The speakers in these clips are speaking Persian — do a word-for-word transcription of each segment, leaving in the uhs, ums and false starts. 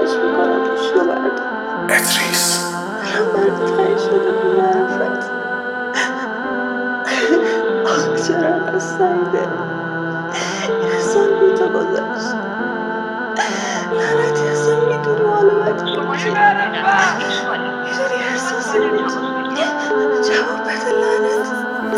خواهش میکنم پوشی رو بردار. ادریس من تایی شده بی معرفت. آخ چرا انقدر سعیده یه سال بی تو گذشت. لعنتی اصلا میدونی حالا باید میدونی احساسی میدونی. جواب بده لعنت.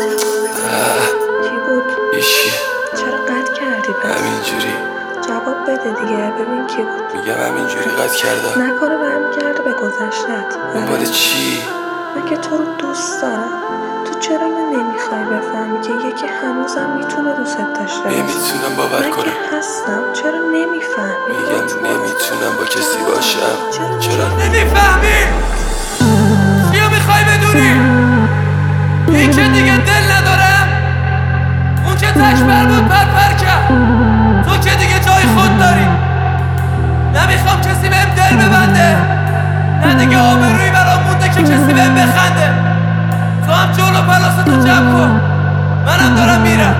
کی بود؟ ایشی چرا قطع کردی پس؟ همینجوری جواب بده دیگه ببین کی بود. میگم همینجوری قطع کردم. نکنه برمیگرده به گذشتت. دنبال چی؟ من که تو رو دوست دارم. تو چرا اینو نمیخوای بفهمی که یکی هنوزم میتونه دوست داشته باشه؟ نمیتونم باور من کنم. که هستم. چرا نمیفهمی؟ میگم نمیتونم با کسی باشم. چرا, چرا نمیفهمی؟ چیو میخوای بدونی؟ این که دیگه دل ندارم، اون که تش پر بود پر پر کرد، تو که دیگه جای خود داری. نمیخوام کسی بهم دل ببنده، نه دیگه آبرویی برام مونده که کسی بهم بخنده. تو هم جلو پلاستو جمع کن، منم دارم میرم.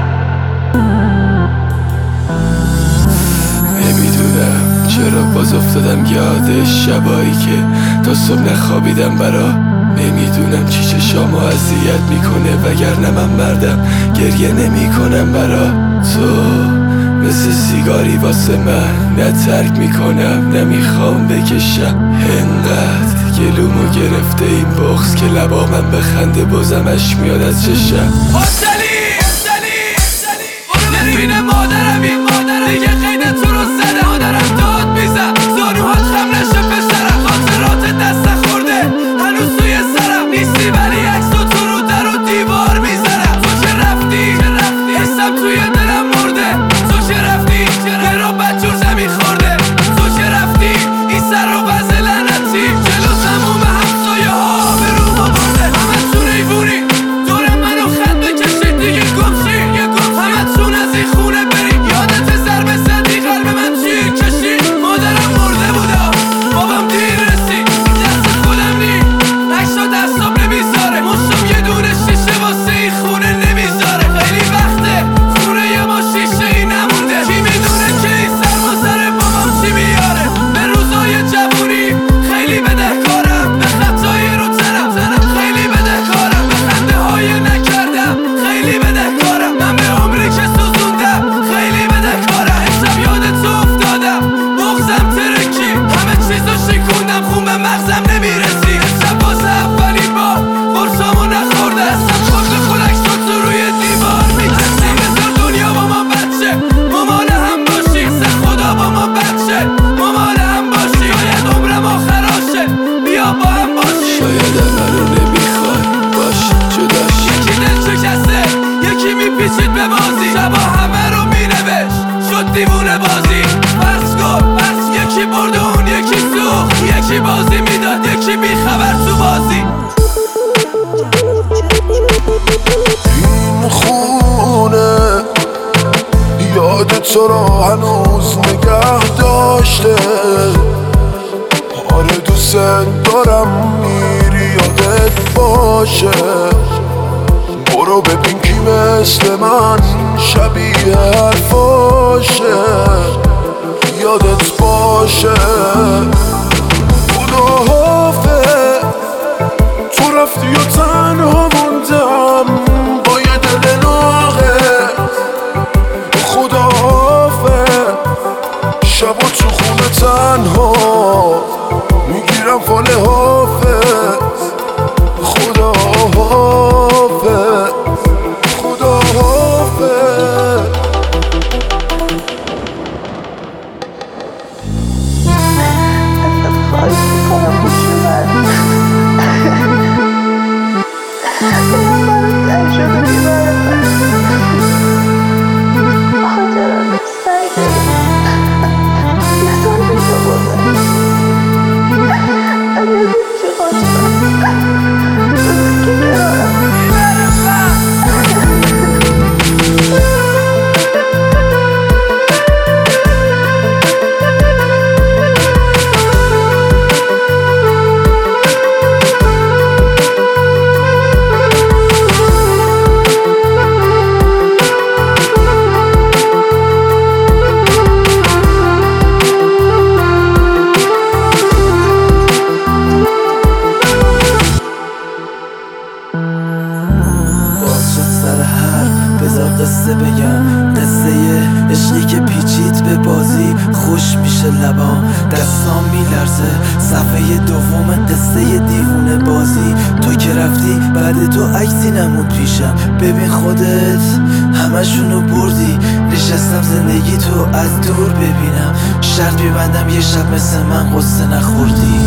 نمیدونم چرا باز افتادم یاد شبایی که تا صبح نخوابیدم برا. نمیدونم چی چشامو اذیت میکنه وگرنه من مردم گریه نمیکنم برا تو. مثل سیگاری واسه من نه ترک میکنم نمیخوام بکشم. انقدر گلومو گرفته این بغض که لبا من بخنده بازم اشک میاد از چشم. حسلی حسلی برو ببینه مادرم، این مادرم دیگه قیده تو رو زده. مادرم داد میزم زانوهات خم نشه پسرم. خاطرات دست خورده هنوز توی سرم نیستی ولی عکس و تو رو در و دیوار میزنم. تو که رفتی حسم توی دلم مرده. تو که رفتی یه را بدجور زمین خورده. تو که رفتی این سر و وز لعنتی جلو تموم همسایه ها به رو ما برده. همه تو ریوونی دور منو خط بکشید دیگه گمشی یه گم. همه تون از این خونه برید یادت ضربه زدی قلب من چیر کشید. مادرم مرده بوده بابام دیر رسید دست خودم نی نکشا دستم نمیذاره. مشتم یه دونه شیشه واسه این خونه نمیذاره. خیلی وقته خونه یه ما شیشه ای نمونده. کی میدونه که این سرما سر بابام چی میاره. به روزای جوونی خیلی بدهکارم، به خطای رو تنم تنم خیلی بدهکارم. به خنده های نکردم خیلی بدهکارم. من به عمری که سوزوندم خیلی بدهکارم. امشب یاد تو افتادم بغزم ترکی همه چیزو شکوندم خون به مغزم نمیرسی. امشب باز اولین بار قرصامو نخورده هستم خود به خودک شد تو روی دیوار میکسی. بذار دنیا با ما بچه مامان هم باشی. سه خدا با ما بچه مامان هم باشی. شاید عمرم آخراشه بیا با هم باشی. شاید منو نمیخوای باش جداش. یکی دل شکسته یکی میپیچید به بازی. شبا همه رو مینوشت شد دیوونه بازی. فرض کن فرض یکی برده اون یکی سوخت. یکی بازی میداد یکی بیخبر تو بازی. این خونه یاد تو را هنوز نگه داشته. آره دوست دارم میری یادت باشه. برو ببین کی مثل من شبیه حرفاشه. یادت باشه خدا حافظ تو رفتی و تنها موندم با یه دل ناقه. خدا حافظ شب و تو خونه تنها میگیرم فال حافظ. خدا حافظ خدا حافظ. خواهش میکنم پوشی رو بردار. من تایی شده بی معرفت. آخ چرا انقدر سعیده یه سال بی تو گذشت. اگه چی عشقی که پیچید به بازی خوش میشه لبام، دستام میلرزه، صفحه دوم قصه دیوونه بازی. تو که رفتی بعد تو عکسی نمود پیشم، ببین خودت همشونو بردی. نشستم زندگی تو از دور ببینم، شرط میبندم یه شب مثل من قصه نخوردی.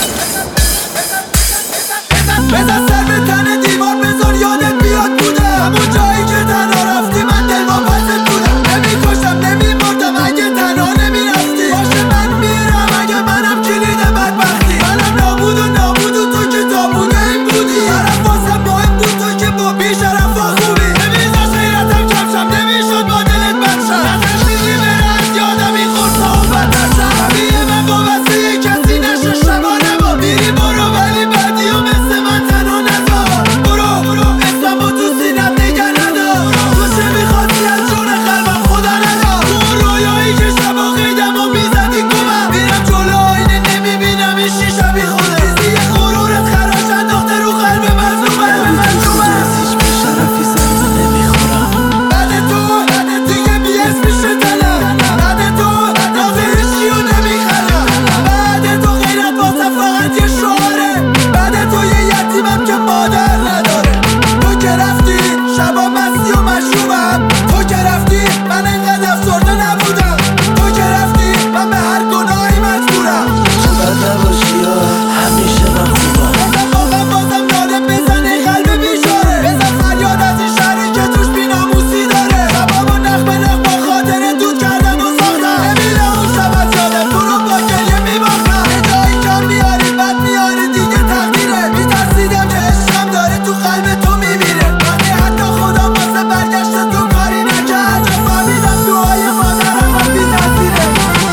بزن سر به تن دیوار بذار یادت بیاد بوده همون جایی که تنها رفتی من دل واپست بودم. نمیکشم نمیمردم اگه تنها نمیرفتی، باشه من میرم اگه منم کلید بدبختی. منم نابود و نابود و تو که تابوده این بودی. طرف واسم مهم بود تو که با بیشرف و خوبی. نمیذاش غیرتم کمشم نمیشد با دلت بدشم، نتشنیدی بره از یادم این خورسا و بدترشم. طبیعه من وابسته یه کسی نشه شبانه با میری برو، ولی بعدی و مثل من تنها نذار. برو برو اسمم و تو سینم نگه ندار، تو چه میخواستی از جون قلبم خدا ندار. تو اون رویایی که شبا قیدم و میزدی گمم، میرم جلو آینه نمیبینم این شیشه بی خوده. چیزی غرورت خراش انداخته رو قلب مظلومه مظلومه. هیچ بیشرفی ضربه نمیخورم بعد تو بعد دیگه بی اسمی شدنم، بعد تو نازه هیچکیو نمیخرم. بعد تو غیرت واسه فقط یه شعاره، بعد تو یه یتیمم که مادر نداره. تو که رفتی شبا مستی و مشروبم، تو که رفتی من اینقدر افسرده نبودم. تو که رفتی من به هر گناهی مجبورم. تو بد نباشی یا همیشه من خوبم. بزن واقعا بازم داده بزن ای قلب بیچاره، بزن فریاد از این شهری که توش بی‌ناموسی داره. شبامو نخ به نخ با خاطر دود کردم و ساختم، نمیره اون شب از یادم تو رو با گریه میباختم. یه جایی کم میاری بد میاری دیگه تقدیره، میترسیدم که عشقم داره تو قلب تو میمیره. وقتی حتی خدا واسه برگشت تو کاری نکرد، فهمیدم دعای مادرم هم بی تاثیره.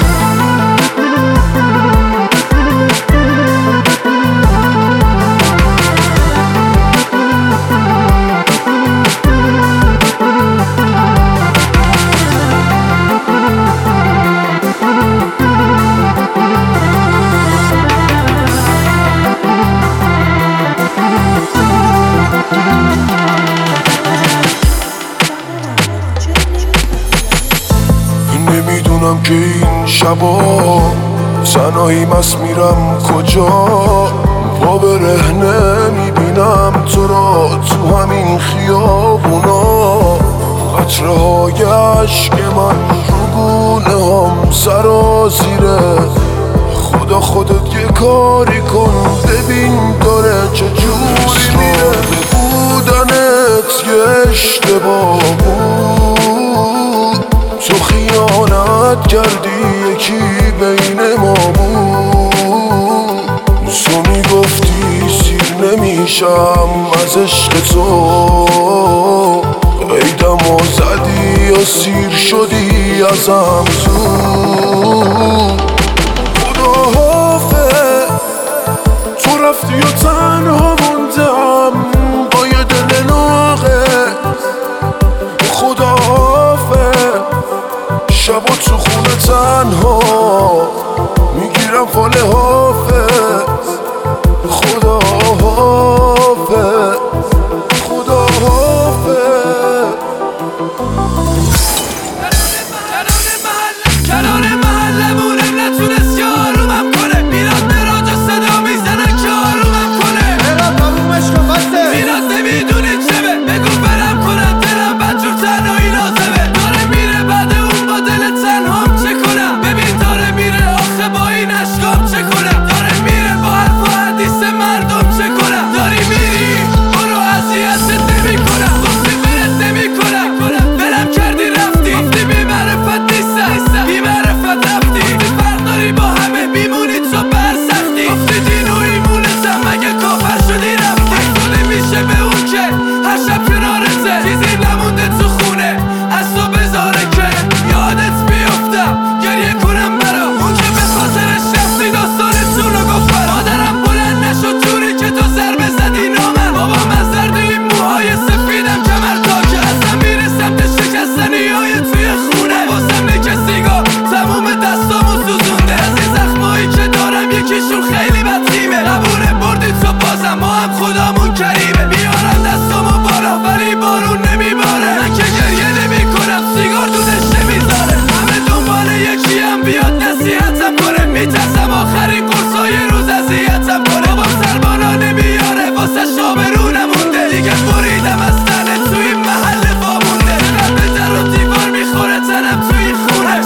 نمیدونم که این شبا تنهایی مست میرم کجا، پا برهنه میبینم تو را تو همین خیابونا. قطره های عشق من رو گونه هم سرازیره. خدا خودت یه کاری کن ببین داره چجوری میره. بودنت یه اشتباه بود، تو خیانت کردی یکی بین ما بود. تو میگفتی سیر نمیشم از عشق تو، قیدم و زدی یا سیر شدی ازم زود. خدا حافظ تو رفتی و تنها موندم با یه دل ناقص. خدا حافظ شبا تو خونه تنها میگیرم فال حافظ. خدا حافظ خدا حافظ. کنار محلمونم نتونست یارومم کنه، میراد مراج صدا میزنن که آرومم کنه. برم تمومش کن بسته، میراد نمیدونی چمه، بگو برم کنم دلم بدجور تنهایی لازمه. داره میره بعد اون با دل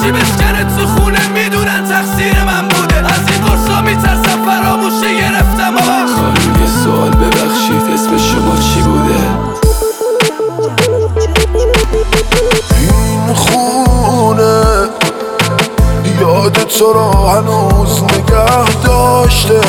هرچی بشکنه تو خونه میدونن تقصیر من بوده. از این قرصا میترسم فراموشه گرفتم آه. خانم یه سوال ببخشید اسم شما چی بوده؟ این خونه یاد تو را هنوز نگه داشته.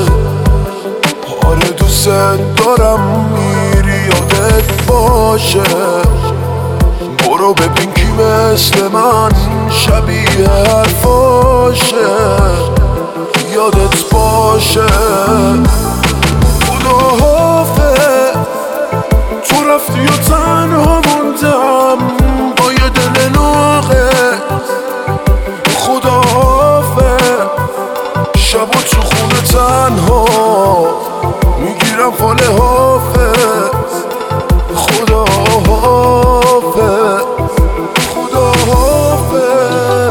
آره دوست دارم میری یادت باشه. برو ببین کی مثل من شبیه حرفاشه. یادت باشه خدا حافظ. تو رفتی و تنها موندم با یه دل ناقص. خدا حافظ. شب و تو خونه تنها میگیرم فال حافظ. خدا حافظ. خدا حافظ.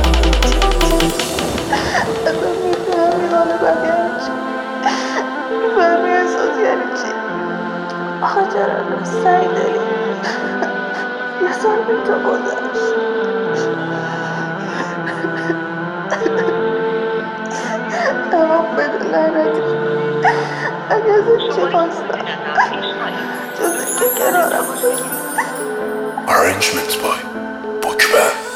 میفهمی احساس یعنی چی؟ آخه چرا انقدر سعی داری؟ یه سال بی تو گذشت. تمام بده لعنتی. اگه ازش چی خواستم جز اینکه کنارم باشی. Arrangement by Bookman.